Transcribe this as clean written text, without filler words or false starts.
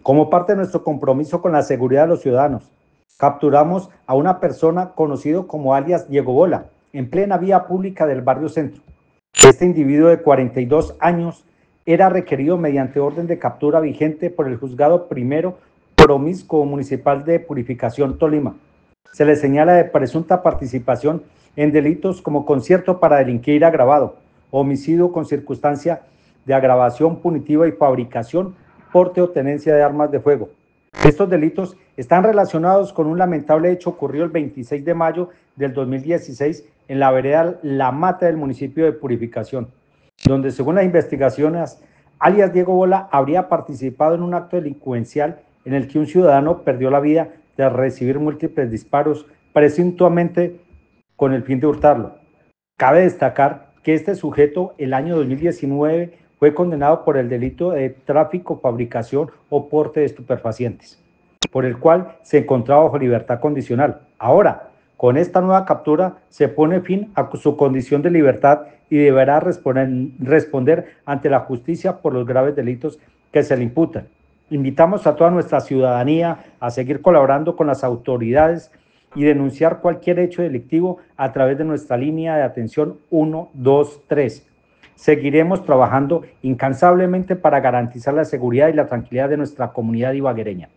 Como parte de nuestro compromiso con la seguridad de los ciudadanos, capturamos a una persona conocido como alias Diego Bola, en plena vía pública del barrio Centro. Este individuo de 42 años era requerido mediante orden de captura vigente por el Juzgado Primero Promiscuo Municipal de Purificación, Tolima. Se le señala de presunta participación en delitos como concierto para delinquir agravado, homicidio con circunstancia de agravación punitiva y fabricación, porte o tenencia de armas de fuego. Estos delitos están relacionados con un lamentable hecho ocurrido el 26 de mayo del 2016 en la vereda La Mata del municipio de Purificación, donde según las investigaciones, alias Diego Bola habría participado en un acto delincuencial en el que un ciudadano perdió la vida tras recibir múltiples disparos, presuntamente con el fin de hurtarlo. Cabe destacar que este sujeto el año 2019 fue condenado por el delito de tráfico, fabricación o porte de estupefacientes, por el cual se encontraba bajo libertad condicional. Ahora, con esta nueva captura se pone fin a su condición de libertad y deberá responder ante la justicia por los graves delitos que se le imputan. Invitamos a toda nuestra ciudadanía a seguir colaborando con las autoridades y denunciar cualquier hecho delictivo a través de nuestra línea de atención 123. Seguiremos trabajando incansablemente para garantizar la seguridad y la tranquilidad de nuestra comunidad ibaguereña.